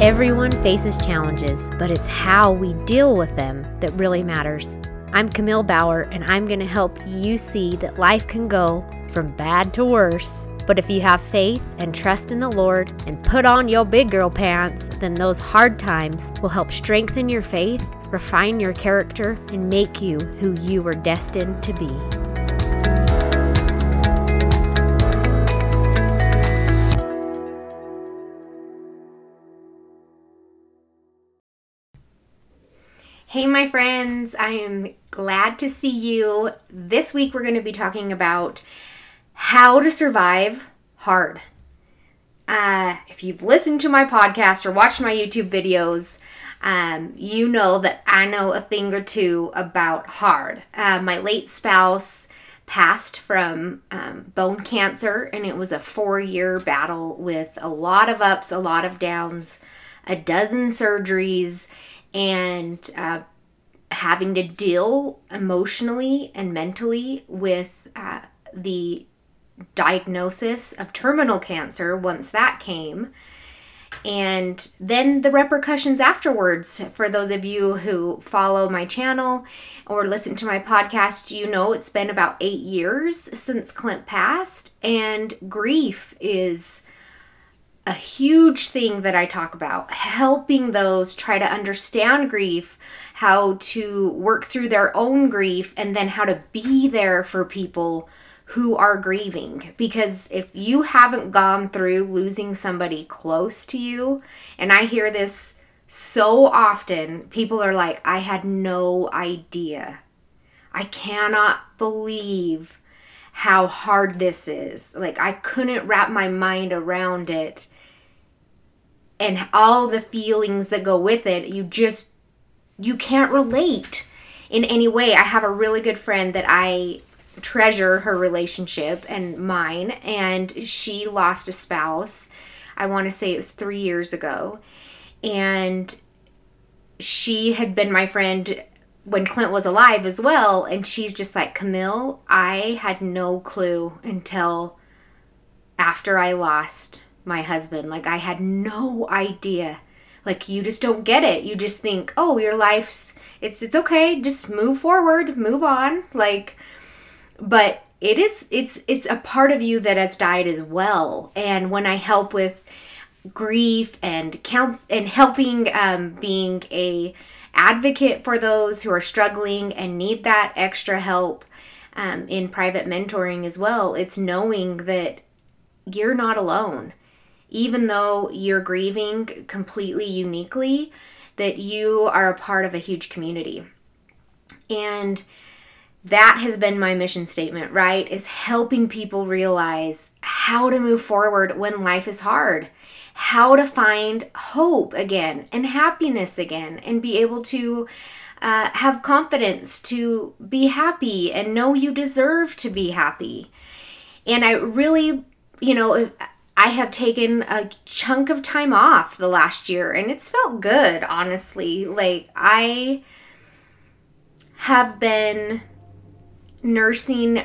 Everyone faces challenges, but it's how we deal with them that really matters. I'm Camille Bauer, and I'm going to help you see that life can go from bad to worse. But if you have faith and trust in the Lord and put on your big girl pants, then those hard times will help strengthen your faith, refine your character, and make you who you were destined to be. Hey my friends, I am glad to see you. This week we're going to be talking about how to survive hard. If you've listened to my podcast or watched my YouTube videos, you know that I know a thing or two about hard. My late spouse passed from bone cancer, and it was a 4-year battle with a lot of ups, a lot of downs, a dozen surgeries, and having to deal emotionally and mentally with the diagnosis of terminal cancer once that came, and then the repercussions afterwards. For those of you who follow my channel or listen to my podcast, you know it's been about 8 years since Clint passed, and grief is a huge thing that I talk about, helping those try to understand grief, how to work through their own grief, and then how to be there for people who are grieving. Because if you haven't gone through losing somebody close to you, and I hear this so often, people are like, I had no idea. I cannot believe how hard this is. Like, I couldn't wrap my mind around it. And all the feelings that go with it, you can't relate in any way. I have a really good friend that I treasure her relationship and mine, and she lost a spouse. I want to say it was 3 years ago. And she had been my friend when Clint was alive as well. And she's just like, Camille, I had no clue until after I lost my husband. Like, I had no idea. Like, you just don't get it. You just think, oh, your life's, it's okay. Just move forward, move on. Like, but it's a part of you that has died as well. And when I help with grief and helping, being a advocate for those who are struggling and need that extra help, in private mentoring as well, it's knowing that you're not alone. Even though you're grieving completely uniquely, that you are a part of a huge community. And that has been my mission statement, right? Is helping people realize how to move forward when life is hard, how to find hope again and happiness again, and be able to have confidence to be happy and know you deserve to be happy. And I really, I have taken a chunk of time off the last year, and it's felt good, honestly. Like, I have been nursing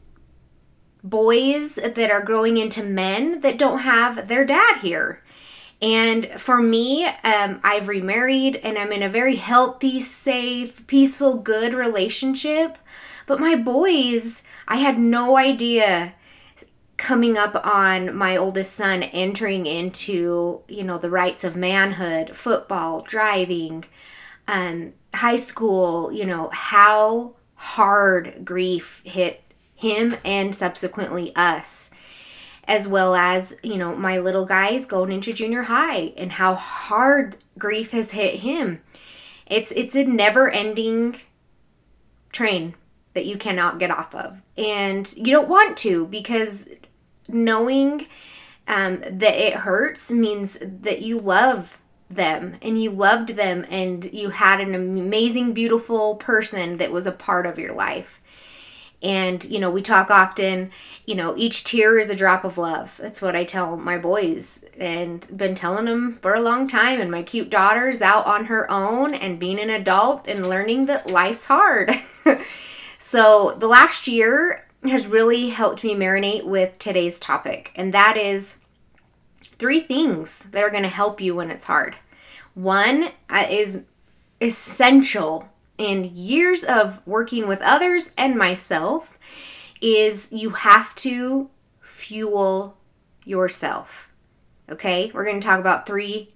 boys that are growing into men that don't have their dad here. And for me, I've remarried, and I'm in a very healthy, safe, peaceful, good relationship. But my boys, I had no idea coming up on my oldest son entering into, the rights of manhood, football, driving, high school, how hard grief hit him and subsequently us, as well as, my little guys going into junior high and how hard grief has hit him. It's a never-ending train that you cannot get off of. And you don't want to, because knowing that it hurts means that you love them and you loved them and you had an amazing, beautiful person that was a part of your life. And, we talk often, each tear is a drop of love. That's what I tell my boys, and been telling them for a long time. And my cute daughter's out on her own and being an adult and learning that life's hard. So the last year has really helped me marinate with today's topic. And that is 3 things that are going to help you when it's hard. One is essential in years of working with others and myself is you have to fuel yourself. Okay? We're going to talk about three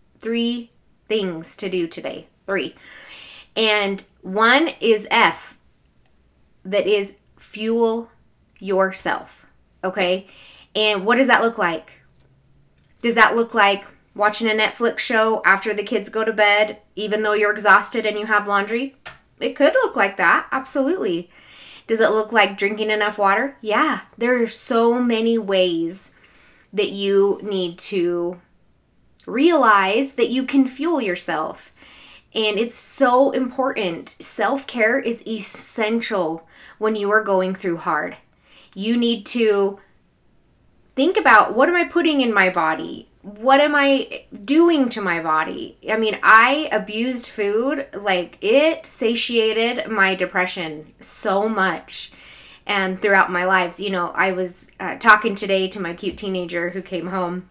things to do today. 3. And one is F, that is fuel yourself. Okay? And what does that look like? Does that look like watching a Netflix show after the kids go to bed, even though you're exhausted and you have laundry? It could look like that. Absolutely. Does it look like drinking enough water? Yeah. There are so many ways that you need to realize that you can fuel yourself. And it's so important. Self-care is essential when you are going through hard. You need to think about, what am I putting in my body? What am I doing to my body? I mean, I abused food. Like, it satiated my depression so much throughout my lives. You know, I was talking today to my cute teenager who came home,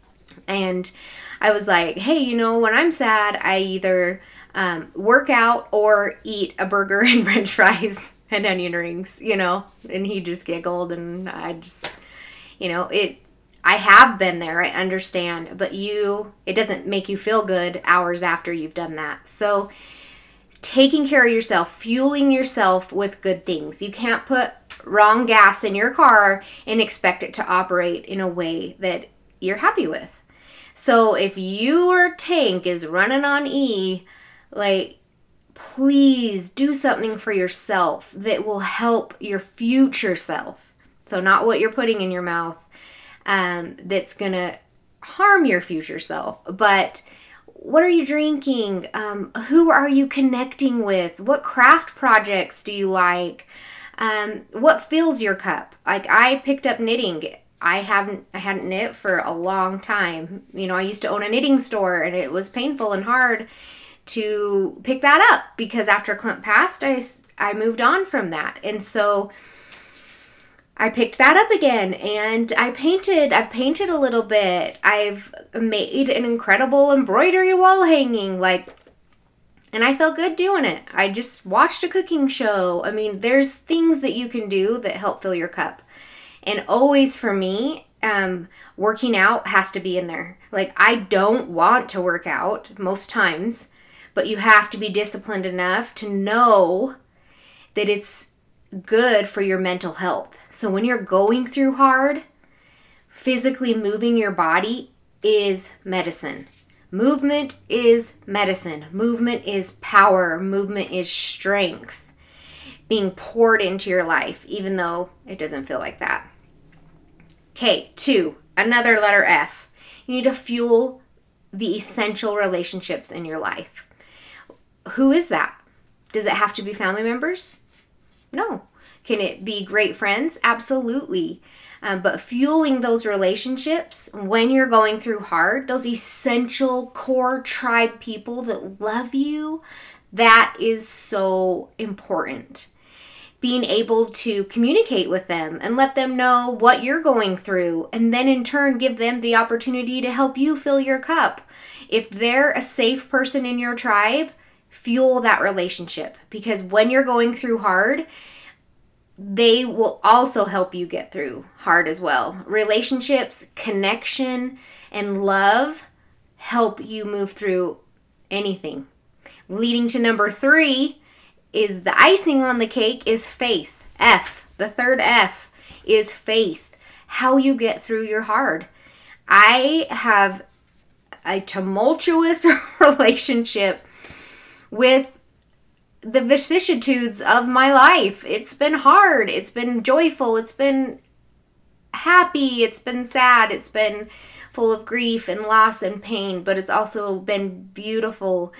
and I was like, hey, you know, when I'm sad, I either work out or eat a burger and french fries and onion rings, you know? And he just giggled, and I just, you know, I have been there, I understand, but it doesn't make you feel good hours after you've done that. So taking care of yourself, fueling yourself with good things. You can't put wrong gas in your car and expect it to operate in a way that you're happy with. So if your tank is running on E, like, please do something for yourself that will help your future self. So not what you're putting in your mouth that's going to harm your future self, but what are you drinking? Who are you connecting with? What craft projects do you like? What fills your cup? Like, I picked up knitting. I hadn't knit for a long time. You know, I used to own a knitting store, and it was painful and hard to pick that up because after Clint passed, I moved on from that. And so I picked that up again, and I've painted a little bit. I've made an incredible embroidery wall hanging, and I felt good doing it. I just watched a cooking show. I mean, there's things that you can do that help fill your cup. And always for me, working out has to be in there. Like, I don't want to work out most times, but you have to be disciplined enough to know that it's good for your mental health. So when you're going through hard, physically moving your body is medicine. Movement is medicine. Movement is power. Movement is strength being poured into your life, even though it doesn't feel like that. Okay, 2, another letter F. You need to fuel the essential relationships in your life. Who is that? Does it have to be family members? No. Can it be great friends? Absolutely. But fueling those relationships when you're going through hard, those essential core tribe people that love you, that is so important. Being able to communicate with them and let them know what you're going through, and then in turn give them the opportunity to help you fill your cup. If they're a safe person in your tribe, fuel that relationship, because when you're going through hard, they will also help you get through hard as well. Relationships, connection, and love help you move through anything. Leading to number 3 is the icing on the cake is faith. F, the third F is faith. How you get through your hard. I have a tumultuous relationship with the vicissitudes of my life. It's been hard. It's been joyful. It's been happy. It's been sad. It's been full of grief and loss and pain, but it's also been beautiful.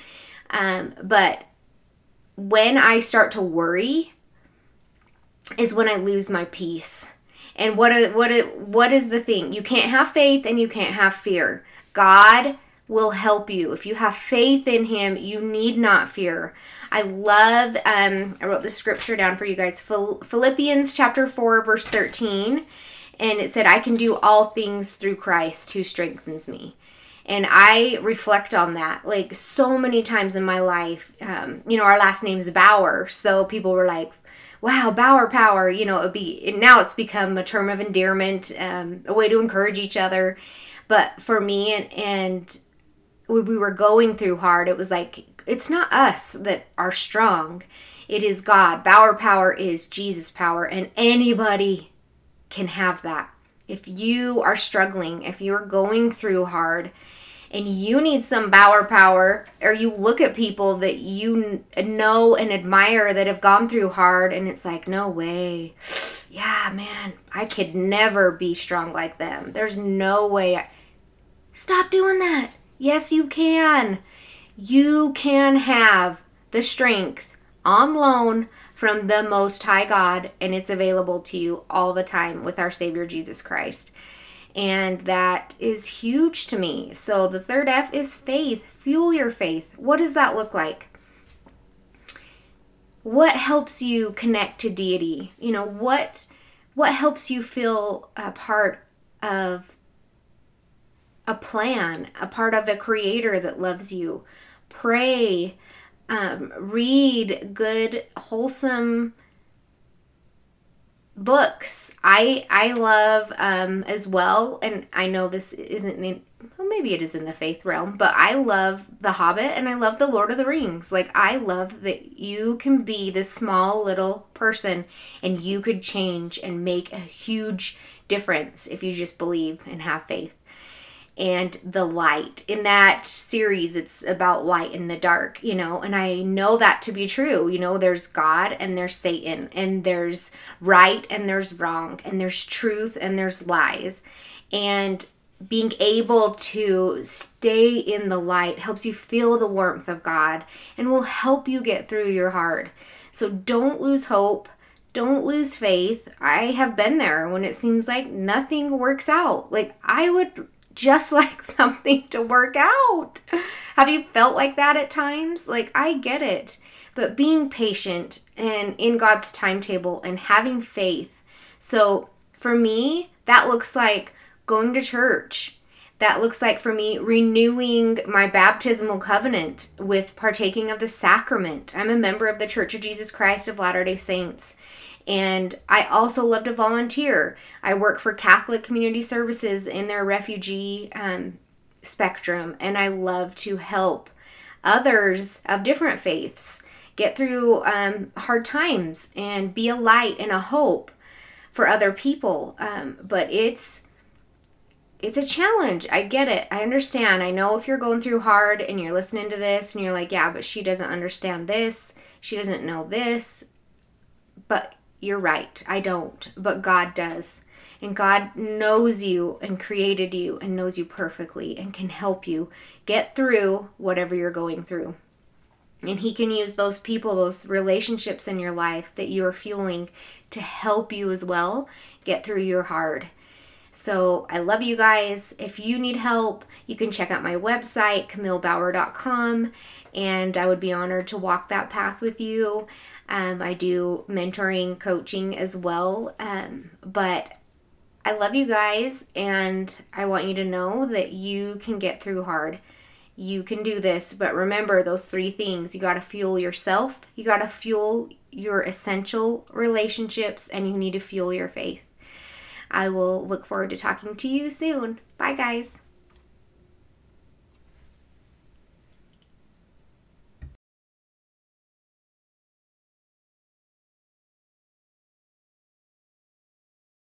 But when I start to worry is when I lose my peace. And what is the thing? You can't have faith and you can't have fear. God will help you. If you have faith in him, you need not fear. I love, I wrote the scripture down for you guys, Philippians chapter 4, verse 13. And it said, I can do all things through Christ who strengthens me. And I reflect on that like so many times in my life. Our last name's Bauer. So people were like, wow, Bauer power, now it's become a term of endearment, a way to encourage each other. But for me, and we were going through hard, it was like, it's not us that are strong. It is God. Bauer power is Jesus power, and anybody can have that. If you are struggling, if you're going through hard and you need some Bauer power, or you look at people that you know and admire that have gone through hard and it's like, no way. Yeah, man, I could never be strong like them. There's no way. Stop doing that. Yes, you can. You can have the strength on loan from the Most High God, and it's available to you all the time with our Savior Jesus Christ. And that is huge to me. So the third F is faith. Fuel your faith. What does that look like? What helps you connect to deity? What helps you feel a part of a plan, a part of a creator that loves you? Pray, read good, wholesome books. I love as well, and I know this isn't, well, maybe it is in the faith realm, but I love The Hobbit and I love The Lord of the Rings. Like, I love that you can be this small little person and you could change and make a huge difference if you just believe and have faith. And the light in that series, it's about light in the dark, and I know that to be true. There's God and there's Satan, and there's right and there's wrong, and there's truth and there's lies. And being able to stay in the light helps you feel the warmth of God and will help you get through your hard. So don't lose hope. Don't lose faith. I have been there when it seems like nothing works out. Like, I would just like something to work out. Have you felt like that at times? Like, I get it. But being patient and in God's timetable and having faith. So for me, that looks like going to church. That looks like for me renewing my baptismal covenant with partaking of the sacrament. I'm a member of the Church of Jesus Christ of Latter-day Saints. And I also love to volunteer. I work for Catholic Community Services in their refugee spectrum, and I love to help others of different faiths get through hard times and be a light and a hope for other people. But it's a challenge. I get it. I understand. I know if you're going through hard and you're listening to this and you're like, yeah, but she doesn't understand this. She doesn't know this. But you're right. I don't. But God does. And God knows you and created you and knows you perfectly and can help you get through whatever you're going through. And He can use those people, those relationships in your life that you're fueling to help you as well get through your hard. So I love you guys. If you need help, you can check out my website, CamilleBauer.com, and I would be honored to walk that path with you. I do mentoring, coaching as well, but I love you guys, and I want you to know that you can get through hard. You can do this, but remember those 3 things. You got to fuel yourself, you got to fuel your essential relationships, and you need to fuel your faith. I will look forward to talking to you soon. Bye, guys.